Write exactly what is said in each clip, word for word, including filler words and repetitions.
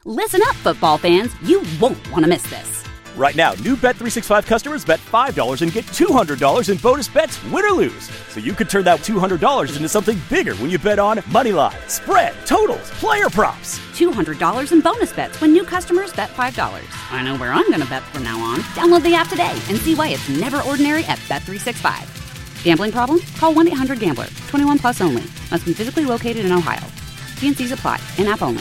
Listen up, football fans. You won't want to miss this. Right now, new Bet three sixty-five customers bet five dollars and get two hundred dollars in bonus bets, win or lose. So you could turn that two hundred dollars into something bigger when you bet on money line, spread, totals, player props. two hundred dollars in bonus bets when new customers bet five dollars. I know where I'm going to bet from now on. Download the app today and see why it's never ordinary at Bet three sixty-five. Gambling problem? Call one eight hundred gambler. twenty-one plus only. Must be physically located in Ohio. T and C's apply. In-app only.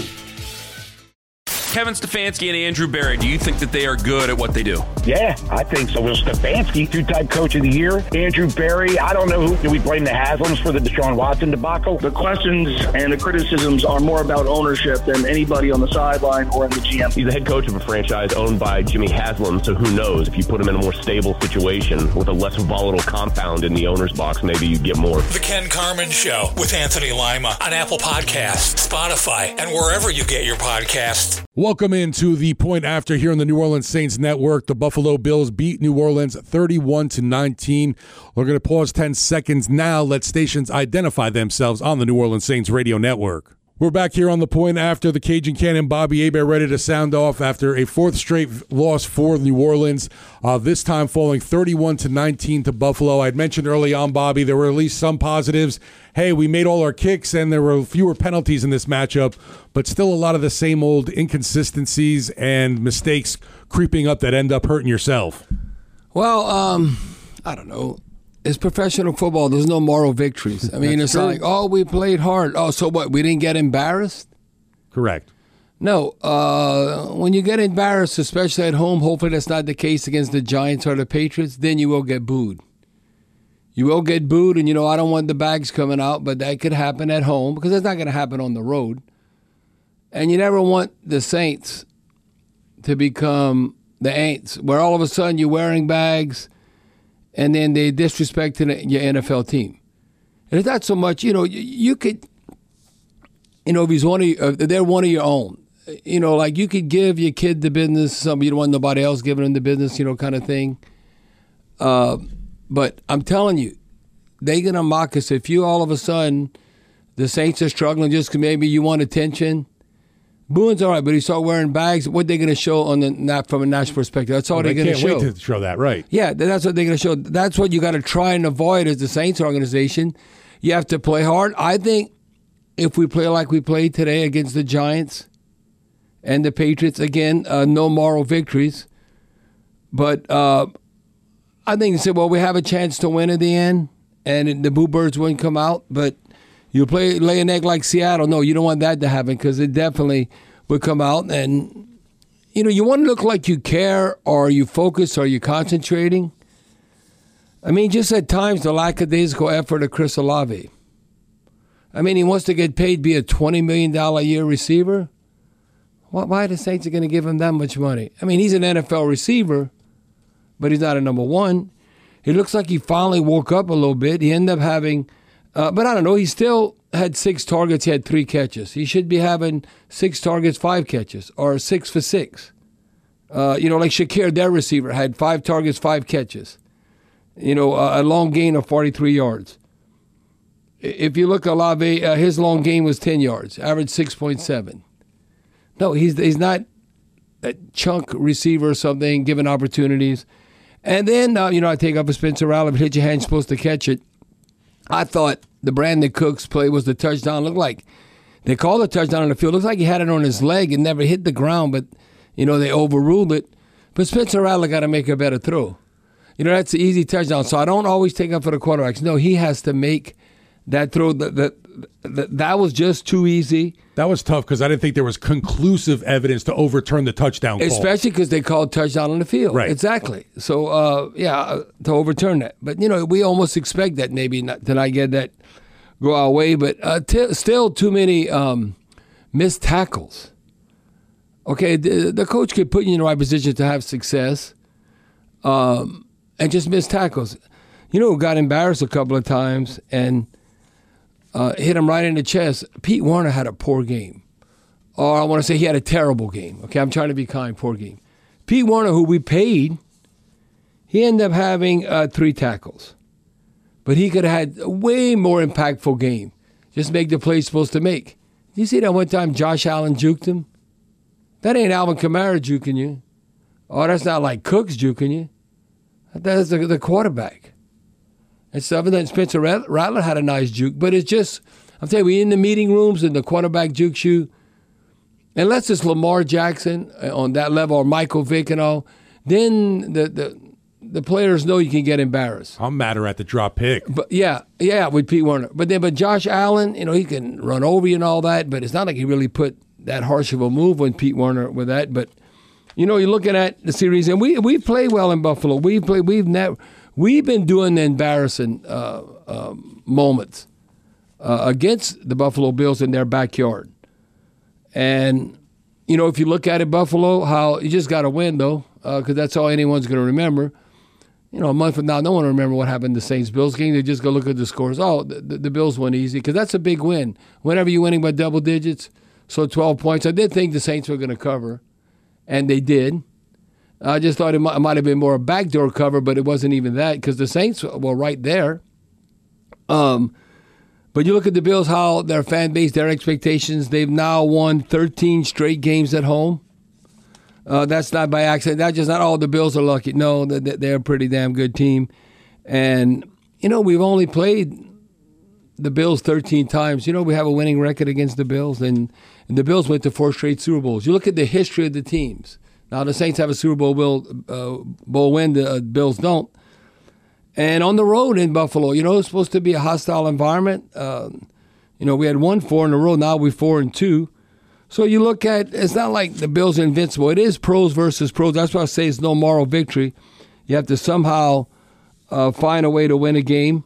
Kevin Stefanski and Andrew Berry, do you think that they are good at what they do? Yeah, I think so. Well, Stefanski, two-time coach of the year. Andrew Berry, I don't know who. Do we blame the Haslams for the Deshaun Watson debacle? The questions and the criticisms are more about ownership than anybody on the sideline or in the G M. He's the head coach of a franchise owned by Jimmy Haslam, so who knows? If you put him in a more stable situation with a less volatile compound in the owner's box, maybe you get more. The Ken Carman Show with Anthony Lima on Apple Podcasts, Spotify, and wherever you get your podcasts. Welcome into the Point After here on the New Orleans Saints Network. The Buffalo Bills beat New Orleans thirty-one to nineteen. We're going to pause ten seconds now. Let stations identify themselves on the New Orleans Saints radio network. We're back here on the Point After. The Cajun Cannon, Bobby Hebert, ready to sound off after a fourth straight loss for New Orleans. Uh, this time falling thirty-one to nineteen to Buffalo. I'd mentioned early on, Bobby, there were at least some positives. Hey, we made all our kicks and there were fewer penalties in this matchup, but still a lot of the same old inconsistencies and mistakes creeping up that end up hurting yourself. Well, um, I don't know. It's professional football. There's no moral victories. I mean, it's true. Like, oh, we played hard. Oh, so what? We didn't get embarrassed? Correct. No. Uh, when you get embarrassed, especially at home, hopefully that's not the case against the Giants or the Patriots, then you will get booed. You will get booed, and, you know, I don't want the bags coming out, but that could happen at home because it's not going to happen on the road. And you never want the Saints to become the Aints, where all of a sudden you're wearing bags and then they disrespect your N F L team. And it's not so much, you know, you, you could, you know, if he's one of you, if they're one of your own, you know, like you could give your kid the business, something you don't want nobody else giving him the business, you know, kind of thing. Uh, but I'm telling you, they're going to mock us. If you all of a sudden, the Saints are struggling just because maybe you want attention, booing's all right, but you start wearing bags, what they're going to show on the not from a national perspective. That's all well, they're they going to show. Can't wait to show that, right? Yeah, that's what they're going to show. That's what you got to try and avoid as the Saints organization. You have to play hard. I think if we play like we played today against the Giants and the Patriots, again, uh, no moral victories. But uh, I think you said, well, we have a chance to win at the end, and the Boo Birds wouldn't come out, but you play lay an egg like Seattle. No, you don't want that to happen because it definitely would come out. And, you know, you want to look like you care or you focus or you concentrating. I mean, just at times the lackadaisical effort of Chris Olave. I mean, he wants to get paid to be a twenty million dollars a year receiver. Why are the Saints going to give him that much money? I mean, he's an N F L receiver, but he's not a number one. He looks like he finally woke up a little bit. He ended up having... Uh, but I don't know, he still had six targets, he had three catches. He should be having six targets, five catches, or six for six. Uh, you know, like Shakir, their receiver, had five targets, five catches. You know, uh, a long gain of forty-three yards. If you look at Olave, uh, his long gain was ten yards, average six point seven. No, he's he's not a chunk receiver or something, given opportunities. And then, uh, you know, I take up a Spencer Rattler, but hit your hand, supposed to catch it. I thought the Brandon Cooks play was the touchdown. Looked like they called the touchdown on the field. Looks like he had it on his leg and never hit the ground, but, you know, they overruled it. But Spencer Rattler got to make a better throw. You know, that's an easy touchdown. So I don't always take up for the quarterbacks. No, he has to make that throw. That, that, that, that was just too easy. That was tough because I didn't think there was conclusive evidence to overturn the touchdown call. Especially because they called touchdown on the field. Right. Exactly. So, uh, yeah, to overturn that. But, you know, we almost expect that maybe not, to not get that go our way. But uh, t- still too many um, missed tackles. Okay, the, the coach could put you in the right position to have success um, and just miss tackles. You know who got embarrassed a couple of times and Uh, hit him right in the chest. Pete Werner had a poor game. Or I want to say he had a terrible game. Okay, I'm trying to be kind, poor game. Pete Werner, who we paid, he ended up having uh, three tackles. But he could have had a way more impactful game. Just make the play he's supposed to make. You see that one time Josh Allen juked him? That ain't Alvin Kamara juking you. Oh, that's not like Cooks juking you. That's the, the quarterback. And stuff. And then Spencer Rattler had a nice juke. But it's just, I'm telling you, we in the meeting rooms and the quarterback jukes you. Unless it's Lamar Jackson on that level or Michael Vick and all, then the, the the players know you can get embarrassed. I'm madder at the drop pick. But yeah, yeah, with Pete Werner. But then, but Josh Allen, you know, he can run over you and all that, but it's not like he really put that harsh of a move on Pete Werner with that. But you know, you're looking at the series, and we we play well in Buffalo. We play. We've never we've been doing the embarrassing uh, uh, moments uh, against the Buffalo Bills in their backyard. And, you know, if you look at it, Buffalo, how you just got to win, though, because uh, that's all anyone's going to remember. You know, a month from now, no one will remember what happened in the Saints-Bills game. They just go look at the scores. Oh, the, the, the Bills won easy, because that's a big win. Whenever you're winning by double digits, so twelve points. I did think the Saints were going to cover, and they did. I just thought it might, it might have been more a backdoor cover, but it wasn't even that, because the Saints were right there. Um. But you look at the Bills, how their fan base, their expectations, they've now won thirteen straight games at home. Uh, that's not by accident. That's just not all the Bills are lucky. No, they're a pretty damn good team. And, you know, we've only played the Bills thirteen times. You know, we have a winning record against the Bills, and, and the Bills went to four straight Super Bowls. You look at the history of the teams. Now, the Saints have a Super Bowl, will, uh, Bowl win, the uh, Bills don't. And on the road in Buffalo, you know, it's supposed to be a hostile environment. Uh, you know, we had won four in a row. Now we're four and two. So you look at, it's not like the Bills are invincible. It is pros versus pros. That's why I say it's no moral victory. You have to somehow uh, find a way to win a game.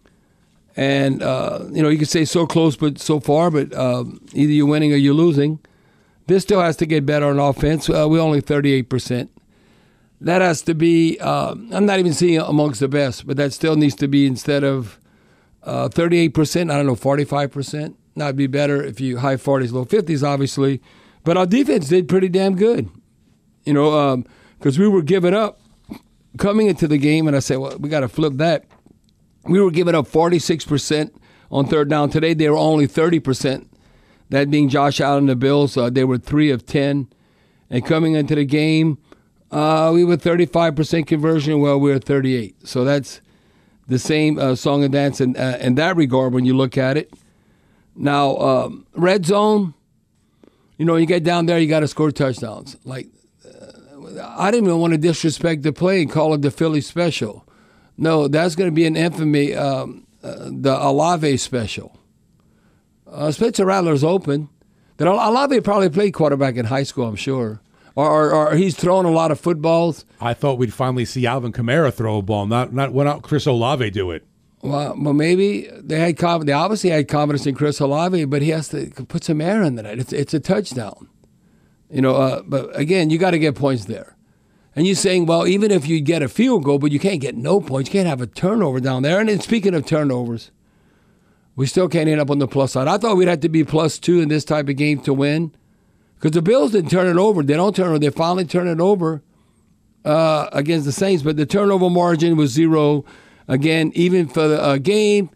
And, uh, you know, you can say so close but so far, but uh, either you're winning or you're losing. This still has to get better on offense. Uh, we're only thirty-eight percent. That has to be, uh, I'm not even seeing it amongst the best, but that still needs to be, instead of uh, thirty-eight percent, I don't know, forty-five percent. Now, it'd be better if you high forties, low fifties, obviously. But our defense did pretty damn good, you know, because um, we were giving up coming into the game, and I said, well, we got to flip that. We were giving up forty-six percent on third down. Today, they were only thirty percent. That being Josh Allen and the Bills, uh, they were three of ten. And coming into the game, Uh, we were thirty-five percent conversion, well, we were thirty-eight. So that's the same uh, song and dance in, uh, in that regard when you look at it. Now, um, red zone, you know, you get down there, you got to score touchdowns. Like, uh, I didn't even want to disrespect the play and call it the Philly special. No, that's going to be an infamy, um, uh, the Olave special. Uh, Spencer Rattler's open. That Olave probably played quarterback in high school, I'm sure. Or, or, or he's thrown a lot of footballs. I thought we'd finally see Alvin Kamara throw a ball, not not when not Chris Olave do it. Well, well, maybe they had they obviously had confidence in Chris Olave, but he has to put some air in the net. It's it's a touchdown, you know. Uh, but again, you got to get points there. And you're saying, well, even if you get a field goal, but you can't get no points, you can't have a turnover down there. And then speaking of turnovers, we still can't end up on the plus side. I thought we'd have to be plus two in this type of game to win. Because the Bills didn't turn it over. They don't turn it over. They finally turn it over uh, against the Saints. But the turnover margin was zero. Again, even for the uh, game,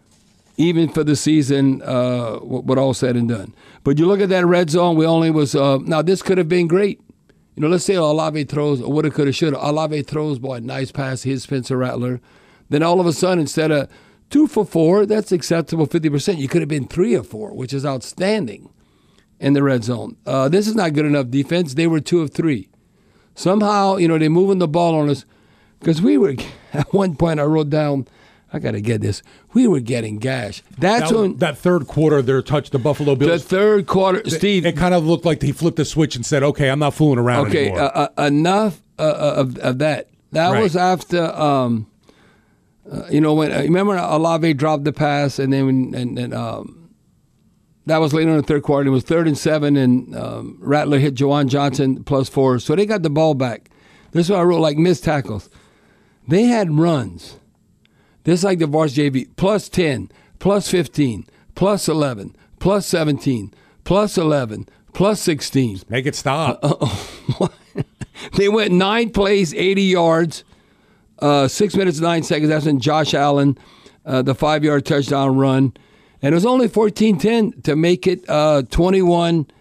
even for the season, uh, what all said and done. But you look at that red zone, we only was, uh, now this could have been great. You know, let's say Olave throws, or woulda, coulda, shoulda. Olave throws, boy, nice pass, his Spencer Rattler. Then all of a sudden, instead of two for four, that's acceptable, fifty percent. You could have been three or four, which is outstanding. In the red zone. Uh, this is not good enough defense. They were two of three. Somehow, you know, they're moving the ball on us. Because we were, at one point I wrote down, I got to get this, we were getting gashed. That's that, when. That third quarter there touched the Buffalo Bills. The third quarter, Steve. It, it kind of looked like he flipped the switch and said, okay, I'm not fooling around okay, anymore. Okay, uh, uh, enough uh, of, of that. That right. was after, um, uh, you know, when, uh, remember Olave dropped the pass and then, and, and um, that was later in the third quarter. It was third and seven, and um, Rattler hit Juwan Johnson plus four. So they got the ball back. This is what I wrote, like missed tackles. They had runs. This is like the Varsity J V. Plus ten, plus fifteen, plus eleven, plus seventeen, plus eleven, plus sixteen. Make it stop. Uh, they went nine plays, eighty yards, uh, six minutes, nine seconds. That's when Josh Allen, uh, the five-yard touchdown run. And it was only fourteen ten to make it uh, twenty-one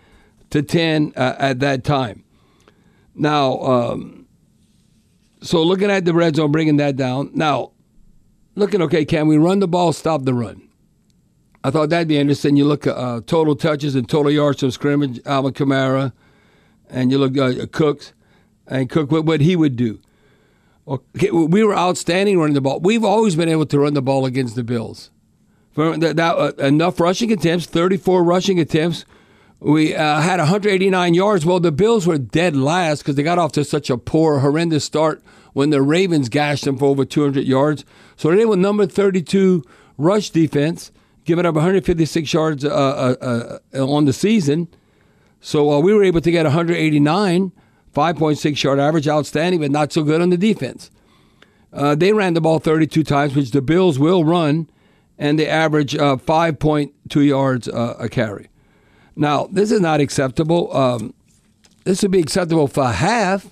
to ten uh, at that time. Now, um, so looking at the red zone, bringing that down. Now, looking, okay, can we run the ball, stop the run? I thought that'd be interesting. You look at uh, total touches and total yards from scrimmage, Alvin Kamara, and you look at uh, Cooks, and Cook, what, what he would do. Okay, we were outstanding running the ball. We've always been able to run the ball against the Bills. For that, that, uh, enough rushing attempts, thirty-four rushing attempts. We uh, had one hundred eighty-nine yards. Well, the Bills were dead last because they got off to such a poor, horrendous start when the Ravens gashed them for over two hundred yards. So they were number thirty-two rush defense, giving up one hundred fifty-six yards uh, uh, uh, on the season. So uh, we were able to get one hundred eighty-nine, five point six yard average, outstanding, but not so good on the defense. Uh, they ran the ball thirty-two times, which the Bills will run, and they average uh, five point two yards uh, a carry. Now, this is not acceptable. Um, this would be acceptable for half.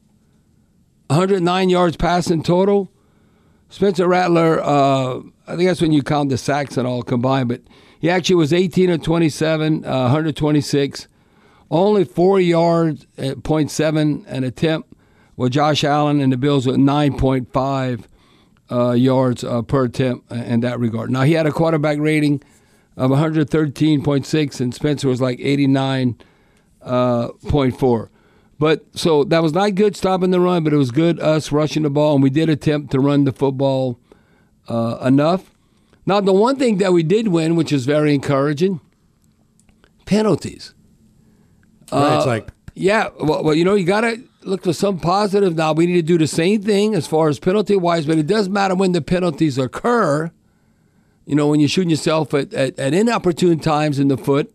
one hundred nine yards passing total. Spencer Rattler, uh, I think that's when you count the sacks and all combined, but he actually was eighteen of twenty-seven, uh, one hundred twenty-six. Only four yards at zero point seven an attempt, with Josh Allen and the Bills with nine point five uh, yards uh, per attempt in that regard. Now, he had a quarterback rating of one hundred thirteen point six, and Spencer was like eighty-nine point four. Uh, but so that was not good stopping the run, but it was good us rushing the ball, and we did attempt to run the football uh, enough. Now, the one thing that we did win, which is very encouraging, penalties. Right, uh, it's like yeah, well, well, you know, you got to look for some positive. Now, we need to do the same thing as far as penalty-wise, but it does matter when the penalties occur. You know, when you're shooting yourself at, at, at inopportune times in the foot.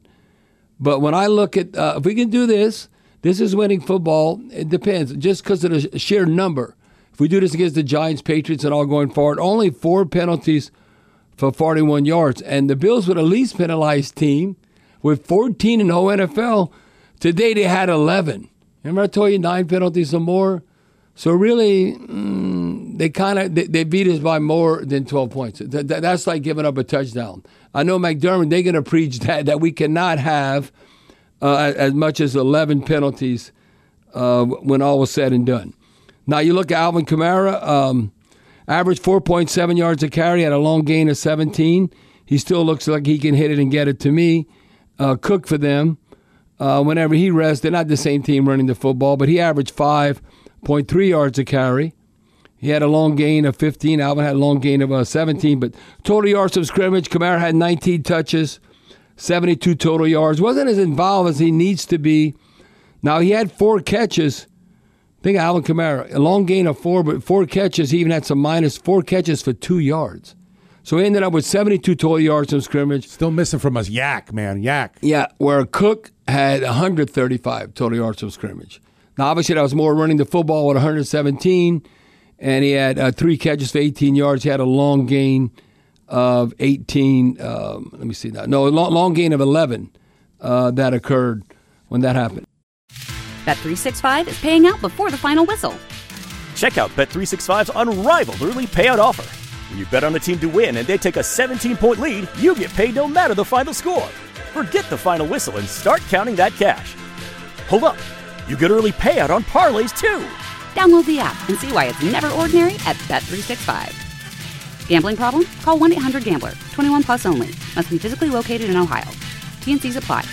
But when I look at, uh, if we can do this, this is winning football. It depends, just because of the sheer number. If we do this against the Giants, Patriots, and all going forward, only four penalties for forty-one yards. And the Bills were the least penalized team with fourteen in the whole N F L. Today they had eleven. Remember I told you nine penalties or more? So really, mm, they kind of they, they beat us by more than twelve points. Th- th- that's like giving up a touchdown. I know McDermott, they're going to preach that, that we cannot have uh, as much as eleven penalties uh, when all was said and done. Now you look at Alvin Kamara, um, average four point seven yards a carry, had a long gain of seventeen. He still looks like he can hit it and get it to me. Uh, Cook for them. Uh, whenever he rests, they're not the same team running the football, but he averaged five point three yards a carry. He had a long gain of fifteen. Alvin had a long gain of uh, seventeen. But total yards of scrimmage, Kamara had nineteen touches, seventy-two total yards. Wasn't as involved as he needs to be. Now, he had four catches. Think of Alvin Kamara. A long gain of four, but four catches. He even had some minus four catches for two yards. So he ended up with seventy-two total yards of scrimmage. Still missing from us. Yak, man. Yak. Yeah, where Cook had one hundred thirty-five total yards of scrimmage. Now, obviously, that was more running the football with one hundred seventeen, and he had uh, three catches for eighteen yards. He had a long gain of eighteen. Um, let me see now. No, a long, long gain of eleven uh, that occurred when that happened. Bet three sixty-five is paying out before the final whistle. Check out Bet three sixty-five's unrivaled early payout offer. When you bet on a team to win and they take a seventeen-point lead, you get paid no matter the final score. Forget the final whistle and start counting that cash. Hold up. You get early payout on parlays, too. Download the app and see why it's never ordinary at Bet three sixty-five. Gambling problem? Call one eight hundred gambler. twenty-one plus only. Must be physically located in Ohio. T and C's apply.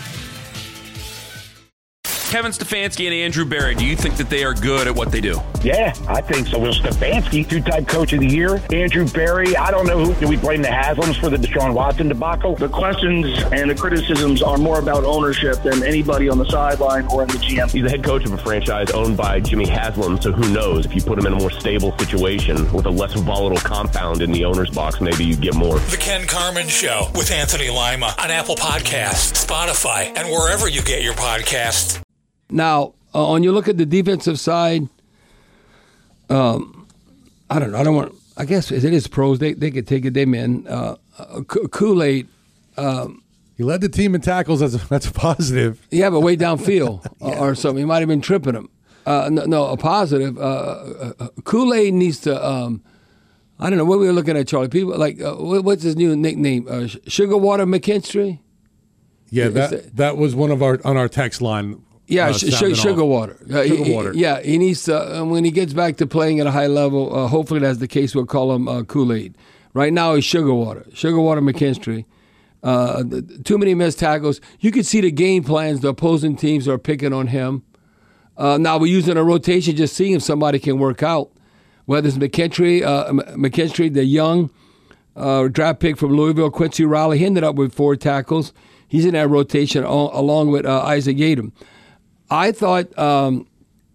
Kevin Stefanski and Andrew Berry, do you think that they are good at what they do? Yeah, I think so. Will Stefanski, two-time coach of the year. Andrew Berry, I don't know who. Do we blame the Haslams for the Deshaun Watson debacle? The questions and the criticisms are more about ownership than anybody on the sideline or in the G M. He's the head coach of a franchise owned by Jimmy Haslam, so who knows? If you put him in a more stable situation with a less volatile compound in the owner's box, maybe you get more. The Ken Carman Show with Anthony Lima on Apple Podcasts, Spotify, and wherever you get your podcasts. Now, uh, when you look at the defensive side, um, I don't know. I don't want. I guess it is pros. They they could take it. They men. Uh, uh, Kool-Aid. Um, he led the team in tackles. That's a, that's a positive. Yeah, but way downfield yeah. or something. He might have been tripping them. Uh, no, no, a positive. Uh, uh, Kool-Aid needs to. Um, I don't know what we were looking at, Charlie. People like uh, what's his new nickname? Uh, Sugar Water McKinstry. Yeah, that that was one of our on our text line. Yeah, uh, sh- sh- sugar water. Uh, sugar he, water. Yeah, he needs to. Uh, when he gets back to playing at a high level, uh, hopefully that's the case. We'll call him uh, Kool-Aid. Right now, he's sugar water. Sugar water McKinstry. Uh, too many missed tackles. You can see the game plans the opposing teams are picking on him. Uh, now we're using a rotation, just seeing if somebody can work out. Whether it's McKinstry, uh, McKinstry, the young uh, draft pick from Louisville, Quincy Riley, he ended up with four tackles. He's in that rotation along with uh, Isaac Yadam. I thought um,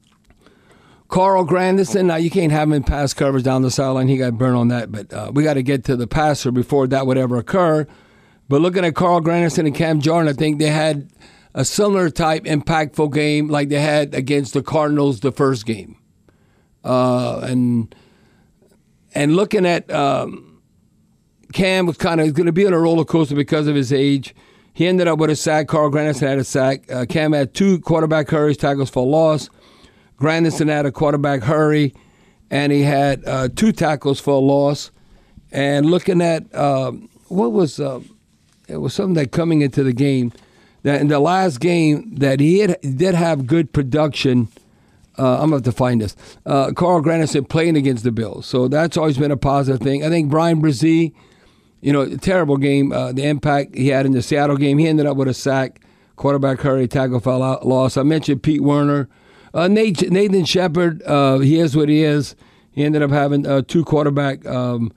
Carl Granderson, now you can't have him in pass coverage down the sideline. He got burned on that, but uh, we got to get to the passer before that would ever occur. But looking at Carl Granderson and Cam Jordan, I think they had a similar type impactful game like they had against the Cardinals the first game. Uh, and and looking at um, Cam was kind of going to be on a roller coaster because of his age. He ended up with a sack. Carl Granderson had a sack. Uh, Cam had two quarterback hurries, tackles for loss. Granderson had a quarterback hurry, and he had uh, two tackles for a loss. And looking at um, what was uh, it was something that coming into the game that in the last game that he had, did have good production. Uh, I'm going to have to find this. Uh, Carl Granderson playing against the Bills, so that's always been a positive thing. I think Brian Brzee. You know, terrible game. Uh, the impact he had in the Seattle game, he ended up with a sack, quarterback hurry, tackle fell out, loss. I mentioned Pete Werner. Uh, Nate, Nathan Shepard, uh, he is what he is. He ended up having uh, two quarterback um,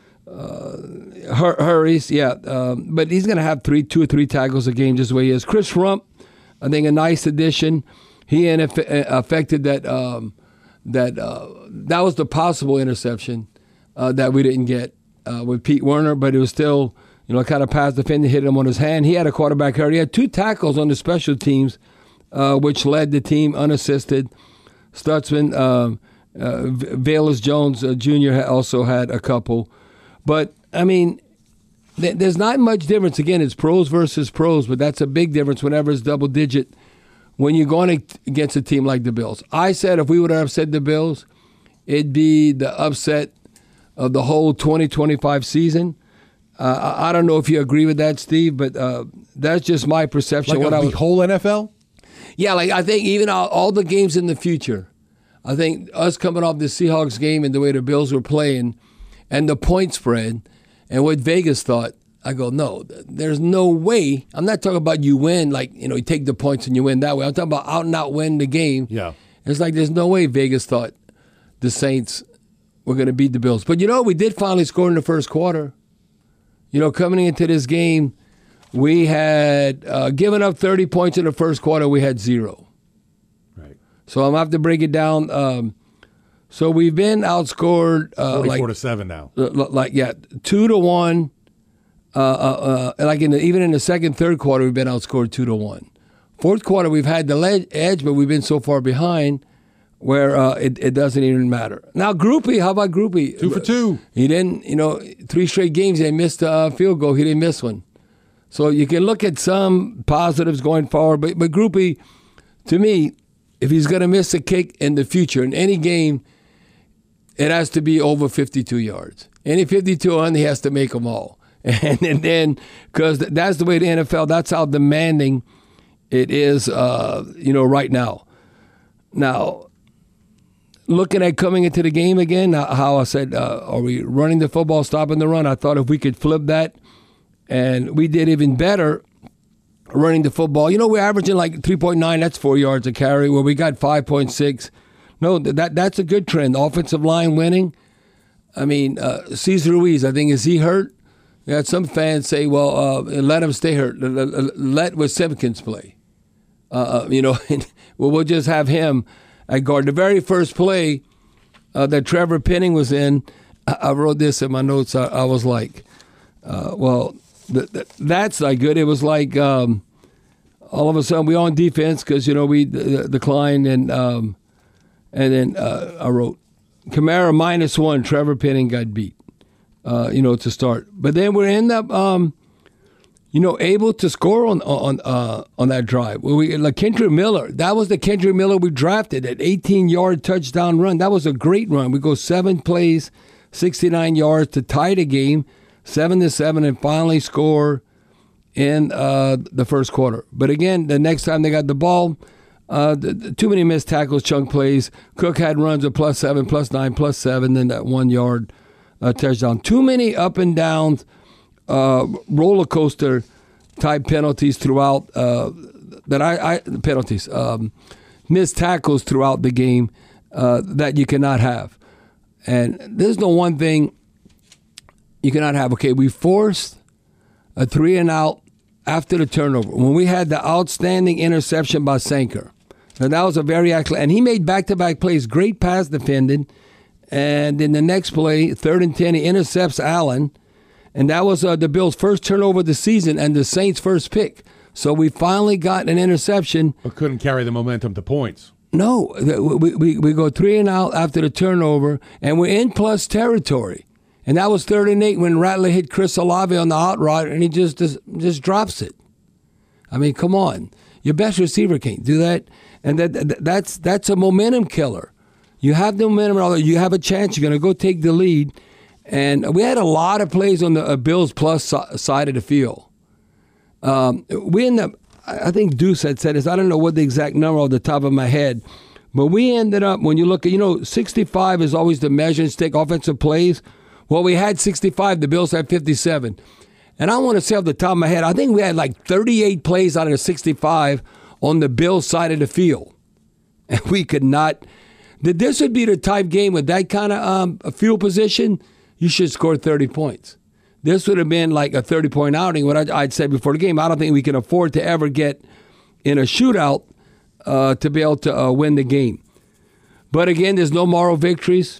uh, hur- hurries, yeah. Um, but he's going to have three, two or three tackles a game just the way he is. Chris Rump, I think a nice addition. He in- affected that. Um, that uh, that was the possible interception uh, that we didn't get. Uh, with Pete Werner, but it was still, you know, kind of pass defender, hit him on his hand. He had a quarterback hurry. He had two tackles on the special teams, uh, which led the team unassisted. Stutzman, uh, uh, Velus Jones uh, Junior also had a couple. But, I mean, th- there's not much difference. Again, it's pros versus pros, but that's a big difference whenever it's double-digit when you're going against a team like the Bills. I said if we would have upset the Bills, it'd be the upset of the whole twenty twenty-five season. Uh, I don't know if you agree with that, Steve, but uh, that's just my perception. Like what of I the was, whole N F L? Yeah, like I think even all, all the games in the future, I think us coming off the Seahawks game and the way the Bills were playing and the point spread and what Vegas thought, I go, no, there's no way. I'm not talking about you win, like, you know, you take the points and you win that way. I'm talking about out and out win the game. Yeah. It's like there's no way Vegas thought the Saints were going to beat the Bills. But, you know, we did finally score in the first quarter. You know, coming into this game, we had uh, given up thirty points in the first quarter. We had zero. Right. So I'm going to have to break it down. Um, so we've been outscored. Uh, Forty-four like, to seven now. Like, yeah, two to one. Uh, uh, uh, like in the, even in the second, third quarter, we've been outscored two to one. Fourth quarter, we've had the ledge, edge, but we've been so far behind where uh, it, it doesn't even matter. Now, Groupie, how about Groupie? Two for two. He didn't, you know, three straight games, they missed a uh, field goal. He didn't miss one. So you can look at some positives going forward. But, but Groupie, to me, if he's going to miss a kick in the future, in any game, it has to be over fifty-two yards. Any fifty-two on, he has to make them all. And, and then, because that's the way the N F L, that's how demanding it is, uh, you know, right now. Now, looking at coming into the game again, how I said, uh, are we running the football, stopping the run? I thought if we could flip that, and we did even better running the football. You know, we're averaging like three point nine, that's four yards a carry, where we got five point six. No, that that's a good trend. Offensive line winning. I mean, uh, Cesar Ruiz, I think, is he hurt? You had some fans say, well, uh, let him stay hurt. Let with Simpkins play. Uh, you know, well, we'll just have him at guard. The very first play uh, that Trevor Penning was in, I, I wrote this in my notes. I, I was like, uh, well, th- th- that's not good. It was like um, all of a sudden we on defense because, you know, we d- declined. And, um, and then uh, I wrote, Kamara minus one, Trevor Penning got beat. Uh, you know, to start. But then we end up, um, you know, able to score on on uh, on that drive. We like Kendrick Miller. That was the Kendrick Miller we drafted, at eighteen-yard touchdown run. That was a great run. We go seven plays, sixty-nine yards to tie the game, seven to seven, and finally score in uh, the first quarter. But again, the next time they got the ball, uh, the, the, too many missed tackles, chunk plays. Cook had runs of plus seven, plus nine, plus seven, then that one yard uh, touchdown. Too many up and down uh, roller coaster type penalties throughout. Uh, that I, I penalties, um, missed tackles throughout the game uh, that you cannot have. And there's no one thing you cannot have. Okay, we forced a three and out after the turnover when we had the outstanding interception by Sanker. And that was a very excellent, and he made back-to-back plays, great pass defended. And in the next play, third and ten, he intercepts Allen. And that was uh, the Bills' first turnover of the season and the Saints' first pick. So we finally got an interception. But couldn't carry the momentum to points. No, we, we, we go three and out after the turnover, and we're in plus territory. And that was third and eight when Rattler hit Chris Olave on the out route, and he just, just just drops it. I mean, come on. Your best receiver can't do that. And that, that that's that's a momentum killer. You have the momentum, you have a chance, you're going to go take the lead. And we had a lot of plays on the uh, Bills plus side of the field. Um, we end up, I think Deuce had said this, I don't know what the exact number off the top of my head, but we ended up, when you look at, you know, sixty-five is always the measure and stick offensive plays. Well, we had sixty-five, the Bills had fifty-seven. And I want to say off the top of my head, I think we had like thirty-eight plays out of the sixty-five on the Bills side of the field. And we could not, this would be the type game with that kind of um, field position, you should score thirty points. This would have been like a thirty-point outing. What I'd said before the game, I don't think we can afford to ever get in a shootout uh, to be able to uh, win the game. But again, there's no moral victories.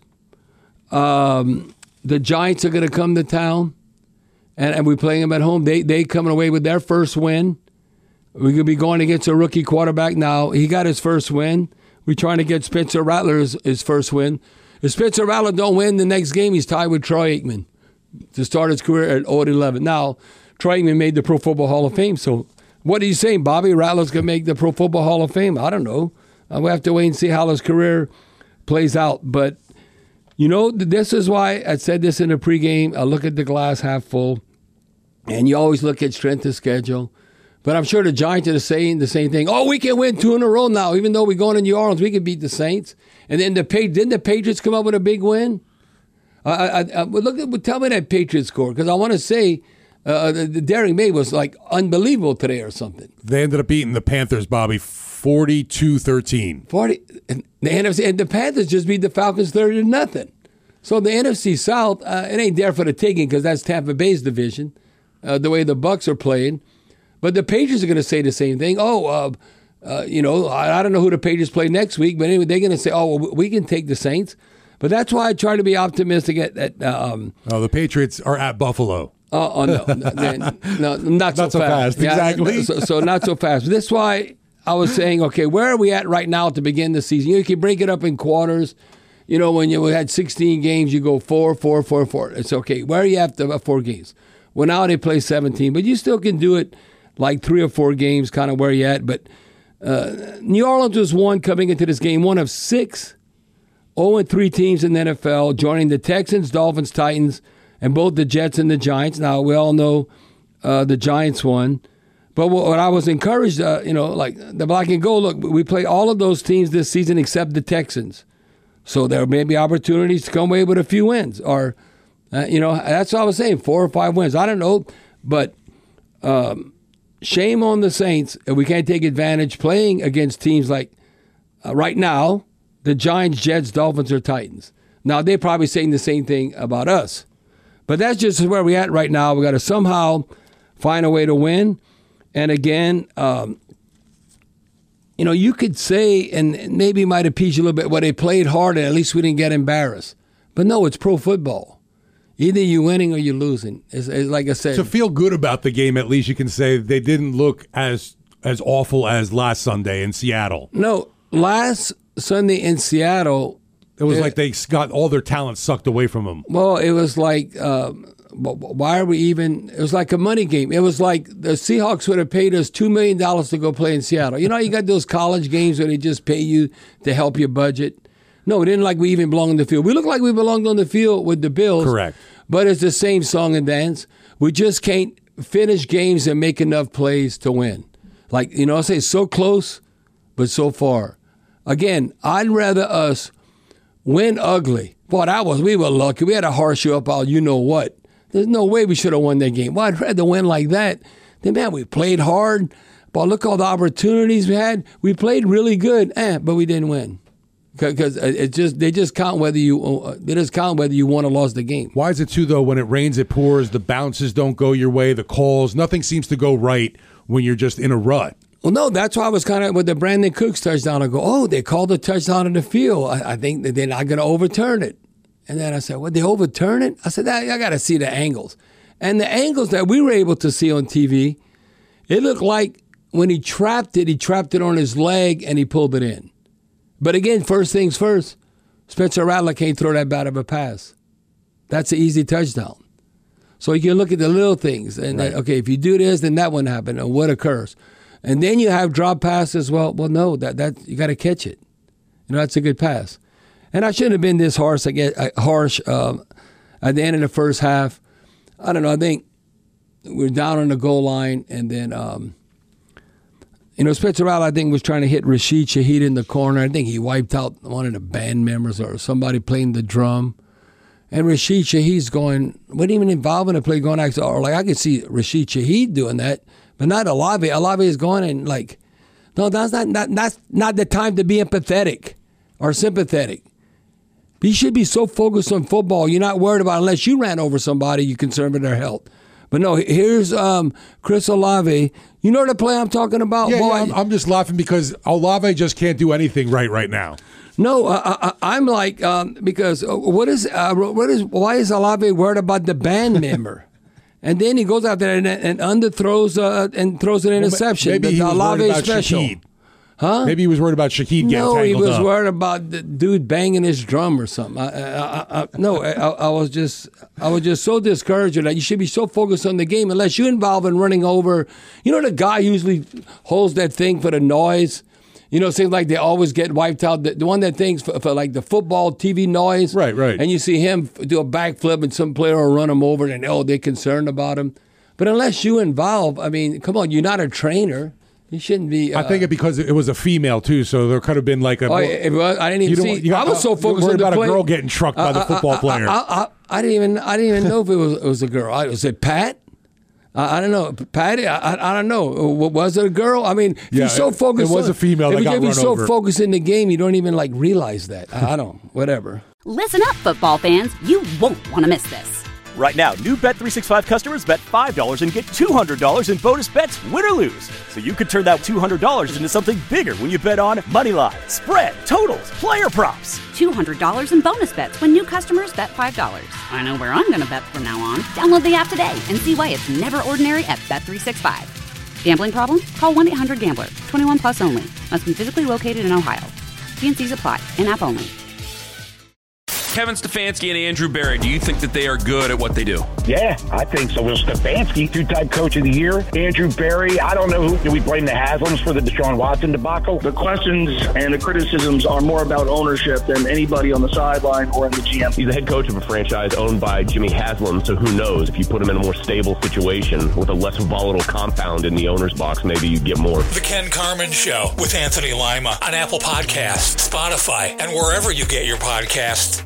Um, the Giants are going to come to town, and, and we're playing them at home. They they coming away with their first win. We're going to be going against a rookie quarterback now. He got his first win. We're trying to get Spencer Rattler his, his first win. If Spencer Rattler don't win the next game, he's tied with Troy Aikman to start his career at oh and eleven. Now, Troy Aikman made the Pro Football Hall of Fame, so what are you saying, Bobby? Rattler's going to make the Pro Football Hall of Fame? I don't know. Uh, we have to wait and see how his career plays out. But, you know, this is why I said this in the pregame. I look at the glass half full, and you always look at strength of schedule. But I'm sure the Giants are saying the same thing. Oh, we can win two in a row now. Even though we're going to New Orleans, we can beat the Saints. And then the didn't the Patriots come up with a big win? I, I, I look at tell me that Patriots score, because I want to say uh, the, the Derrick May was like unbelievable today or something. They ended up beating the Panthers, Bobby, forty-two thirteen. Forty. And the N F C and the Panthers just beat the Falcons thirty to nothing. So the N F C South, uh, it ain't there for the taking because that's Tampa Bay's division, uh, the way the Bucs are playing. But the Patriots are going to say the same thing. Oh, uh, uh, you know, I, I don't know who the Patriots play next week, but anyway, they're going to say, oh, well, we can take the Saints. But that's why I try to be optimistic at. at um, oh, the Patriots are at Buffalo. Oh, oh no, no, no, not so not so fast. fast. Exactly. Yeah, so, so not so fast. That's why I was saying, okay, where are we at right now to begin the season? You know, you can break it up in quarters. You know, when you had sixteen games, you go four, four, four, four. It's okay. Where are you after four games? Well, now they play seventeen, but you still can do it like three or four games, kind of where you at. But uh, New Orleans was one coming into this game, one of six oh and three teams in the N F L, joining the Texans, Dolphins, Titans, and both the Jets and the Giants. Now, we all know uh, the Giants won. But what I was encouraged, uh, you know, like the black and gold, look, we play all of those teams this season except the Texans. So there may be opportunities to come away with a few wins. Or, uh, you know, that's what I was saying, four or five wins. I don't know, but um, shame on the Saints if we can't take advantage playing against teams like, uh, right now, the Giants, Jets, Dolphins, or Titans. Now, they're probably saying the same thing about us. But that's just where we're at right now. We got to somehow find a way to win. And again, um, you know, you could say, and maybe it might appease you a little bit, well, they played hard and at least we didn't get embarrassed. But no, it's pro football. Either you're winning or you're losing. It's, it's like I said. To feel good about the game, at least you can say they didn't look as as awful as last Sunday in Seattle. No, last Sunday in Seattle, it was it, like they got all their talent sucked away from them. Well, it was like, uh, why are we even? It was like a money game. It was like the Seahawks would have paid us two million dollars to go play in Seattle. You know, you got those college games where they just pay you to help your budget. No, it didn't like we even belonged on the field. We looked like we belonged on the field with the Bills. Correct. But it's the same song and dance. We just can't finish games and make enough plays to win. Like, you know, I say so close, but so far. Again, I'd rather us win ugly. Boy, that was, we were lucky. We had a horseshoe up out, you know what. There's no way we should have won that game. Well, I'd rather win like that. Then, man, we played hard. But look all the opportunities we had. We played really good, eh, but we didn't win. Because it just they just count whether you they just count whether you won or lost the game. Why is it too though? When it rains, it pours. The bounces don't go your way. The calls, nothing seems to go right when you're just in a rut. Well, no, that's why I was kind of with the Brandon Cooks touchdown. I go, oh, they called a touchdown in the field. I, I think that they're not going to overturn it. And then I said, well, they overturn it? I said, I, I got to see the angles. And the angles that we were able to see on T V, it looked like when he trapped it, he trapped it on his leg and he pulled it in. But again, first things first, Spencer Rattler can't throw that bad of a pass. That's an easy touchdown. So you can look at the little things. And, right. okay, if you do this, then that wouldn't happen. And what occurs? And then you have drop passes. Well, well, no, that that you got to catch it. You know, that's a good pass. And I shouldn't have been this harsh, I get, uh, harsh um, at the end of the first half. I don't know. I think we're down on the goal line, and then um, – You know, Spencer Rattler, I think, was trying to hit Rashid Shaheed in the corner. I think he wiped out one of the band members or somebody playing the drum. And Rashid Shaheed's going, wasn't even involved in the play, going actually, or like I could see Rashid Shaheed doing that, but not Olave. Olave is going and like, no, that's not, not that's not the time to be empathetic or sympathetic. You should be so focused on football, you're not worried about, unless you ran over somebody, you're concerned with their health. But no, here's um, Chris Olave. You know the play I'm talking about? Yeah, Boy, yeah I'm, I'm just laughing because Olave just can't do anything right right now. No, uh, I, I'm like, um, because what is, uh, what is, why is Olave worried about the band member? And then he goes out there and, and underthrows uh, and throws an interception. Maybe the, he the was Olave worried about special. Shaheed. Huh? Maybe he was worried about Shaheed getting no, tangled up. No, he was up. worried about the dude banging his drum or something. I, I, I, no, I, I was just, I was just so discouraged that you should be so focused on the game unless you're involved in running over. You know, the guy usually holds that thing for the noise. You know, it seems like they always get wiped out. The, the one that thinks for, for like the football T V noise, right, right. And you see him do a backflip and some player will run him over, and oh, they're concerned about him. But unless you involve, I mean, come on, you're not a trainer. You shouldn't be. Uh, I think it because it was a female too, so there could have been like a. Oh, it was, I didn't even see. You got, I was so focused on the about play. a girl getting trucked by uh, the football uh, player. I, I, I, I didn't even. I didn't even know if it was it was a girl. I, was it Pat? I, I don't know, Patty. I, I, I don't know. Was it a girl? I mean, if yeah, you're so focused. It was on, a female if that got you're run so over. focused in the game, you don't even like realize that. I, I don't. Whatever. Listen up, football fans. You won't want to miss this. Right now, new Bet three sixty-five customers bet five dollars and get two hundred dollars in bonus bets, win or lose. So you could turn that two hundred dollars into something bigger when you bet on moneyline, spread, totals, player props. two hundred dollars in bonus bets when new customers bet five dollars. I know where I'm going to bet from now on. Download the app today and see why it's never ordinary at Bet three sixty-five. Gambling problem? Call one eight hundred gambler. twenty-one plus only. Must be physically located in Ohio. T and C's apply. In-app only. Kevin Stefanski and Andrew Berry, do you think that they are good at what they do? Yeah, I think so. Will Stefanski, two-time coach of the year. Andrew Berry, I don't know who. Do we blame the Haslams for the Deshaun Watson debacle? The questions and the criticisms are more about ownership than anybody on the sideline or in the G M. He's the head coach of a franchise owned by Jimmy Haslam, so who knows? If you put him in a more stable situation with a less volatile compound in the owner's box, maybe you get more. The Ken Carman Show with Anthony Lima on Apple Podcasts, Spotify, and wherever you get your podcasts.